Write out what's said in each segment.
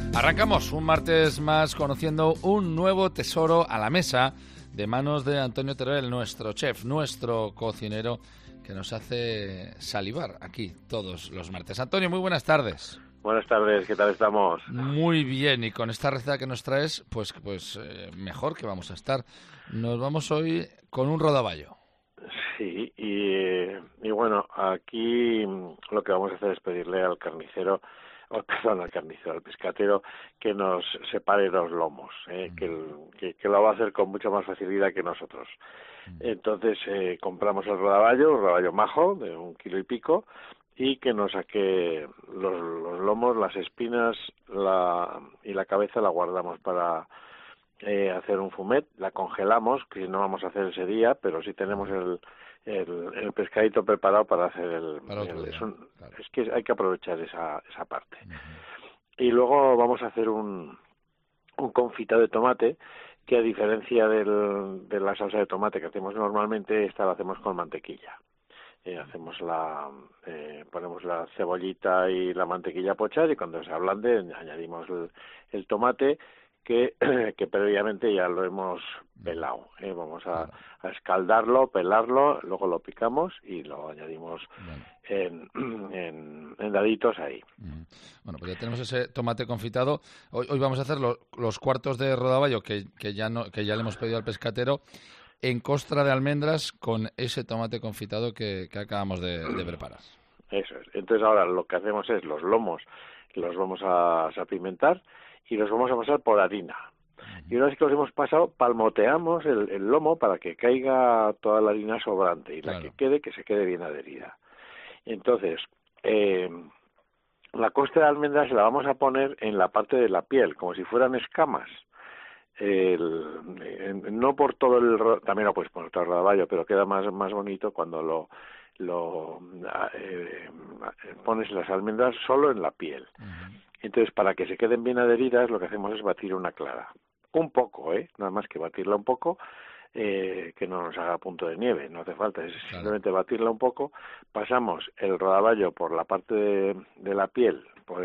Arrancamos un martes más conociendo un nuevo tesoro a la mesa de manos de Antonio Teruel, nuestro chef, nuestro cocinero, que nos hace salivar aquí todos los martes. Antonio, muy buenas tardes. Buenas tardes, ¿qué tal estamos? Muy bien, y con esta receta que nos traes, pues mejor que vamos a estar. Nos vamos hoy con un rodaballo. Sí, y bueno, aquí lo que vamos a hacer es pedirle al carnicero, al pescatero, que nos separe los lomos, que lo va a hacer con mucha más facilidad que nosotros. Entonces compramos el rodaballo majo de 1 kilo y pico, y que nos saque los lomos, las espinas y la cabeza la guardamos para hacer un fumet, la congelamos, que no vamos a hacer ese día, pero sí tenemos el pescadito preparado para hacer Claro. Es que hay que aprovechar esa parte. Y luego vamos a hacer un confitado de tomate, que a diferencia de la salsa de tomate que hacemos normalmente, esta la hacemos con mantequilla. Ponemos la cebollita y la mantequilla a pochar, y cuando se ablande añadimos el tomate que previamente ya lo hemos pelado. Vamos a escaldarlo, pelarlo, luego lo picamos y lo añadimos en daditos ahí. Bueno, pues ya tenemos ese tomate confitado. Hoy vamos a hacer los cuartos de rodaballo que ya le hemos pedido al pescatero, en costra de almendras con ese tomate confitado que acabamos de preparar. Eso es. Entonces ahora lo que hacemos es los lomos los vamos a salpimentar y los vamos a pasar por harina. Y una vez que los hemos pasado, palmoteamos el lomo para que caiga toda la harina sobrante, y la que se quede bien adherida. Entonces, la costra de almendras se la vamos a poner en la parte de la piel, como si fueran escamas. No por todo también lo puedes poner todo el rodaballo, pero queda más bonito cuando pones las almendras solo en la piel. Entonces, para que se queden bien adheridas, lo que hacemos es batir una clara. Un poco, nada más que batirla un poco, que no nos haga punto de nieve, no hace falta, es simplemente batirla un poco. Pasamos el rodaballo por la parte de la piel, por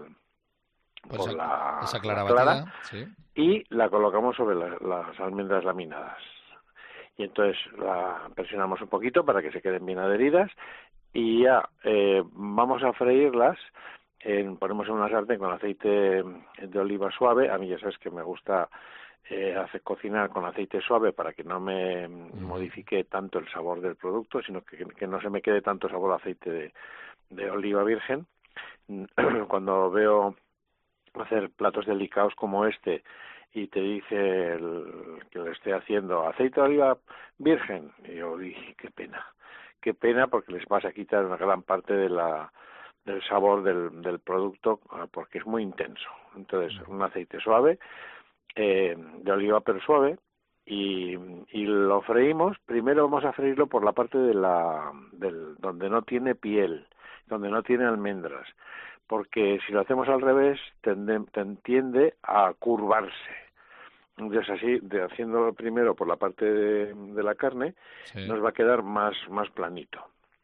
esa clara clara, batida, sí. Y la colocamos sobre las almendras laminadas. Y entonces la presionamos un poquito para que se queden bien adheridas, y ya vamos a freírlas. Ponemos en una sartén con aceite de oliva suave. A mí ya sabes que me gusta hacer cocinar con aceite suave para que no me modifique tanto el sabor del producto, sino que no se me quede tanto sabor a aceite de oliva virgen. Cuando veo hacer platos delicados como este y te dice que le esté haciendo aceite de oliva virgen, y yo dije, qué pena, porque les vas a quitar una gran parte del sabor del producto, porque es muy intenso. Entonces, un aceite suave, de oliva pero suave, y lo freímos. Primero vamos a freírlo por la parte donde no tiene piel, donde no tiene almendras, porque si lo hacemos al revés tiende a curvarse. Entonces así, haciéndolo primero por la parte de la carne, nos va a quedar más planito.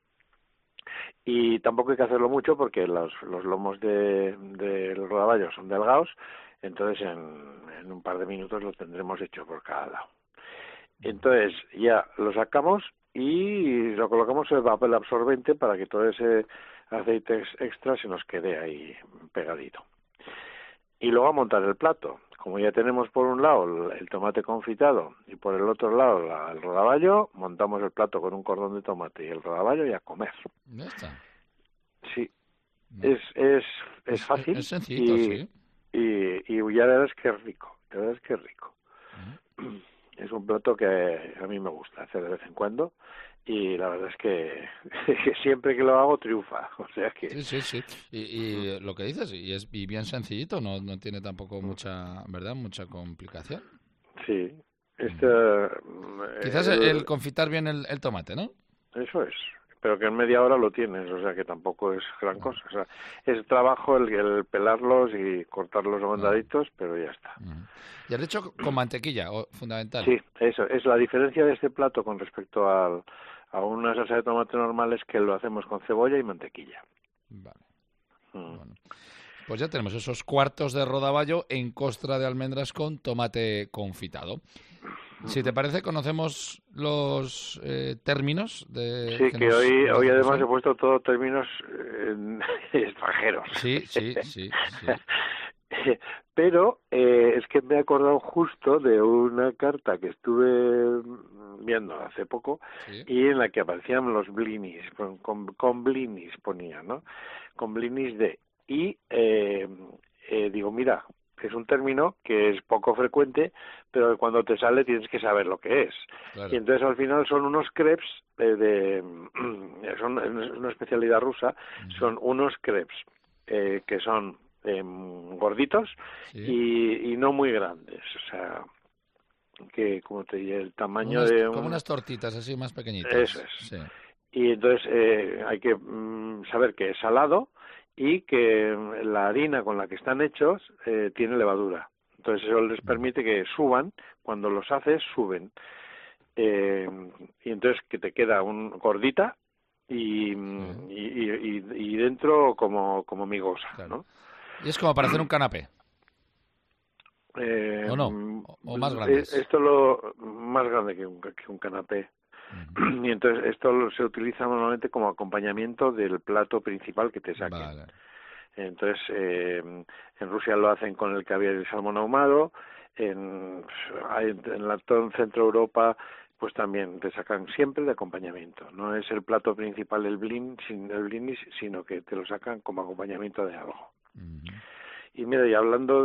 Y tampoco hay que hacerlo mucho, porque los lomos del rodaballo son delgados, entonces en un par de minutos lo tendremos hecho por cada lado. Entonces ya lo sacamos y lo colocamos en el papel absorbente para que todo ese aceite extra se nos quede ahí pegadito. Y luego a montar el plato. Como ya tenemos por un lado el tomate confitado y por el otro lado el rodaballo, montamos el plato con un cordón de tomate y el rodaballo, y a comer. ¿Ya está? Sí. No. Es fácil. Es sencillo, sí. Y ya verás que es rico. Es un plato que a mí me gusta hacer de vez en cuando, y la verdad es que siempre que lo hago triunfa. O sea que Sí. Y lo que dices, y bien sencillito, no tiene tampoco mucha complicación. Sí. Quizás el confitar bien el tomate, ¿no? Eso es. Pero que en media hora lo tienes, o sea que tampoco es gran cosa. O sea, es trabajo el pelarlos y cortarlos a mandaditos, pero ya está. Y has dicho con mantequilla, fundamental. Sí, eso es la diferencia de este plato con respecto a una salsa de tomate normal, es que lo hacemos con cebolla y mantequilla. Vale. Bueno. Pues ya tenemos esos cuartos de rodaballo en costra de almendras con tomate confitado. Si te parece, conocemos los términos Sí, que hoy además he usan. puesto todos términos extranjeros. Sí, sí, sí, sí. Pero es que me he acordado justo de una carta que estuve viendo hace poco Sí. y en la que aparecían los blinis, con blinis ponía, ¿no? Con blinis de... Y digo, mira, es un término que es poco frecuente, pero cuando te sale tienes que saber lo que es. Y Claro. entonces al final son unos crepes son es una especialidad rusa, Ujú. son unos crepes que son gorditos Sí. y no muy grandes, o sea, que como te dije, el tamaño de Como un... unas tortitas así más Eso pequeñitas. es. Sí. Y entonces hay que saber que es salado y que la harina con la que están hechos tiene levadura. Entonces eso les Ujú. permite que suban, cuando los haces suben. Eh, y entonces que te queda un gordita Sí, y dentro como migosa, claro. ¿no? Y es como para hacer un canapé, Eh, ¿o no? O más grandes. esto lo más grande que un canapé. Ujú. Y entonces esto se utiliza normalmente como acompañamiento del plato principal que te saquen. Vale. Entonces en Rusia lo hacen con el caviar y el salmón ahumado, en todo el centro de Europa pues también te sacan siempre de acompañamiento. No es el plato principal el blinis, sino que te lo sacan como acompañamiento de algo. Ujú. Y mira, y hablando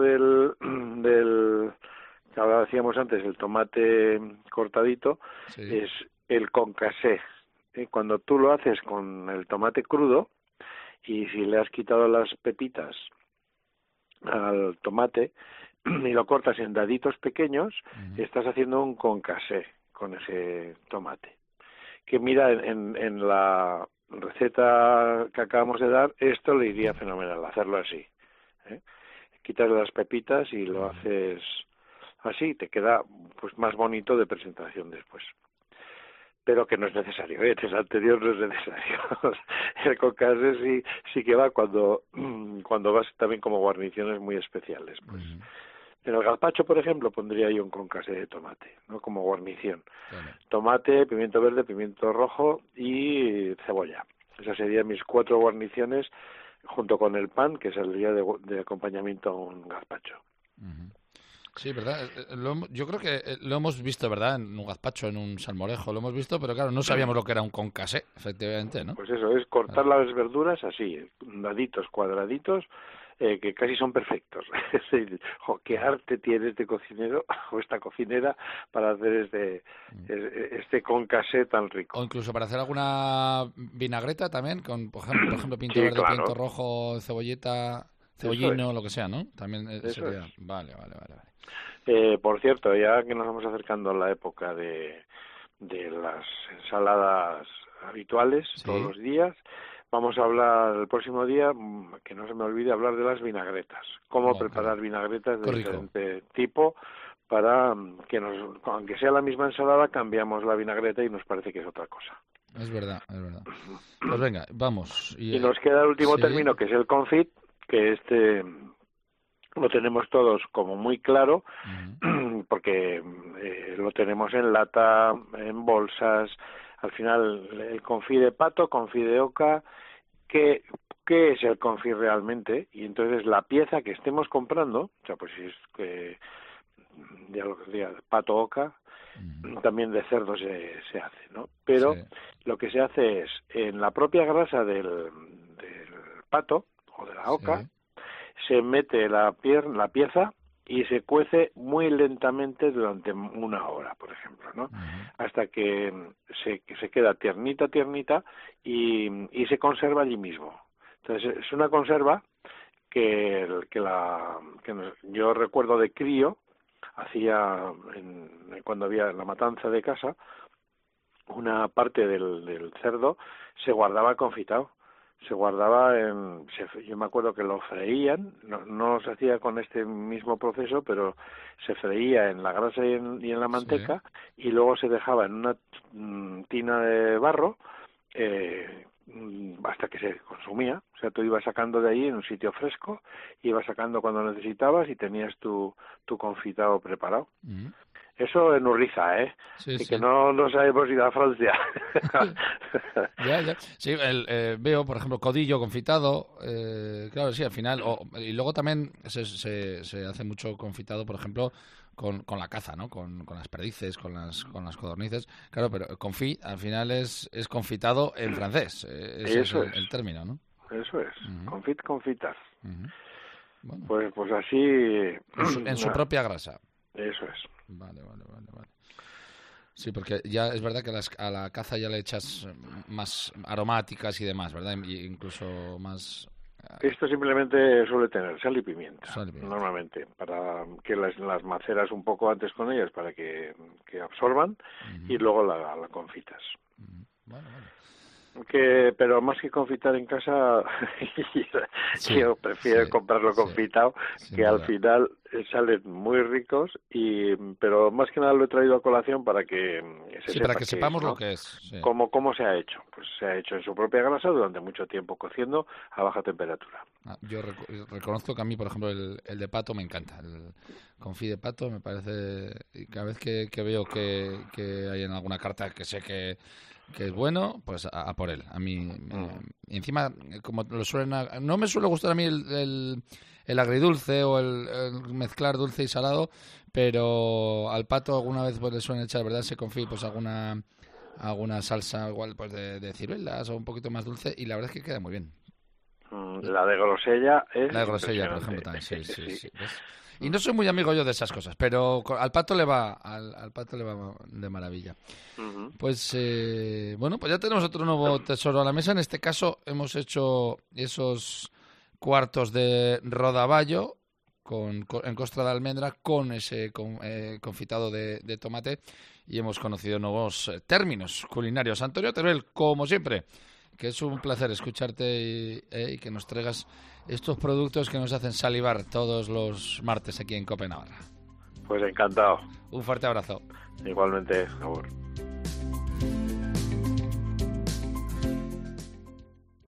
del que ahora decíamos antes, el tomate cortadito, Sí. es el concassé. Cuando tú lo haces con el tomate crudo y si le has quitado las pepitas al tomate y lo cortas en daditos pequeños, Ujú. estás haciendo un concassé con ese tomate. Que mira, en la receta que acabamos de dar, esto le iría fenomenal, hacerlo así. ¿eh? Quitas las pepitas y lo Ujú. haces así, te queda pues más bonito de presentación después. Pero que no es necesario, el anterior no es necesario. El concassé sí que va cuando vas también como guarniciones muy especiales, pues. Ujú. En el gazpacho, por ejemplo, pondría yo un concassé de tomate, ¿no? Como guarnición. Claro. Tomate, pimiento verde, pimiento rojo y cebolla. Esas serían mis 4 guarniciones junto con el pan, que saldría de acompañamiento a un gazpacho. Ujú. Sí, ¿verdad? Yo creo que lo hemos visto, ¿verdad? En un gazpacho, en un salmorejo, lo hemos visto, pero claro, no sabíamos lo que era un concassé, efectivamente, ¿no? Pues eso, es cortar Claro. las verduras así, daditos, cuadraditos, que casi son perfectos. Es decir, qué arte tiene este cocinero o esta cocinera para hacer Mm. este concassé tan O rico. incluso para hacer alguna vinagreta también, con, por ejemplo, pinto Sí, verde, pinto claro, rojo, cebolleta, eso es, cebollino, lo que sea, ¿no? También eso es. sería... Vale, vale, vale, vale. Por cierto, ya que nos vamos acercando a la época de las ensaladas habituales todos Sí, los días, vamos a hablar el próximo día, que no se me olvide hablar de las vinagretas, cómo oh, qué preparar bien. vinagretas Qué de rico. diferente tipo para aunque sea la misma ensalada, cambiamos la vinagreta y nos parece que es otra cosa. Es verdad, es verdad. Pues venga, vamos. Y nos queda el último Sí. término, que es el confit, que lo tenemos todos como muy claro, Ujú. porque lo tenemos en lata, en bolsas. Al final, el confit de pato, confit de oca, ¿qué, qué es el confit realmente? Y entonces la pieza que estemos comprando, o sea, pues si es que ya lo que diga, pato oca, Ujú. también de cerdo se hace, ¿no? Sí, Pero lo que se hace es, en la propia grasa del pato o de la oca, sí. se mete la pieza y se cuece muy lentamente durante 1 hora, por ejemplo, ¿no? Ujú. Hasta que se queda tiernita, tiernita y se conserva allí mismo. Entonces es una conserva yo recuerdo de crío, cuando había la matanza de casa, una parte del cerdo se guardaba confitado, yo me acuerdo que lo freían, no se hacía con este mismo proceso, pero se freía en la grasa y en la Sí. manteca y luego se dejaba en una tina de barro hasta que se consumía. O sea, tú ibas sacando de ahí en un sitio fresco, ibas sacando cuando necesitabas y tenías tu confitado preparado. Eso en Urriza, ¿eh? Sí, y sí. que no nos hemos ido a Francia. Ya. Sí, veo, por ejemplo, codillo confitado, claro, sí, al final. Y luego también se hace mucho confitado, por ejemplo, con la caza, ¿no? Con las perdices, con las codornices. Claro, pero confit al final es confitado en francés. Ese Eso es el término, ¿no? Eso es. Confitar. Bueno. Pues así... En su propia grasa. Eso es. Vale. Sí, porque ya es verdad que a la caza ya le echas más aromáticas y demás, ¿verdad? Incluso más... Esto simplemente suele tener sal y pimienta, normalmente, para que las maceras un poco antes con ellas para que absorban y luego la confitas. Bueno. Pero más que confitar en casa, yo prefiero comprarlo confitado, que al final salen muy ricos, pero más que nada lo he traído a colación para que para que sepamos ¿no? lo que es. Sí. ¿Cómo se ha hecho? Pues se ha hecho en su propia grasa durante mucho tiempo cociendo a baja temperatura. Yo reconozco que a mí, por ejemplo, el de pato me encanta. El confit de pato me parece... Y cada vez que veo que hay en alguna carta que sé que es bueno, pues a por él. A mí, y encima, como lo no me suele gustar a mí el agridulce o el mezclar dulce y salado, pero al pato alguna vez pues le suelen echar, ¿verdad? Ese confit, pues alguna salsa igual pues de ciruelas o un poquito más dulce, y la verdad es que queda muy bien. La de grosella es... La de grosella, por ejemplo, también. Sí. Y no soy muy amigo yo de esas cosas, pero al pato le va de maravilla. Pues bueno, pues ya tenemos otro nuevo tesoro a la mesa. En este caso hemos hecho esos cuartos de rodaballo en costra de almendra con ese confitado de tomate, y hemos conocido nuevos términos culinarios. Antonio Teruel, como siempre, que es un placer escucharte y que nos traigas estos productos que nos hacen salivar todos los martes aquí en COPE Navarra. Pues encantado. Un fuerte abrazo. Igualmente, por favor.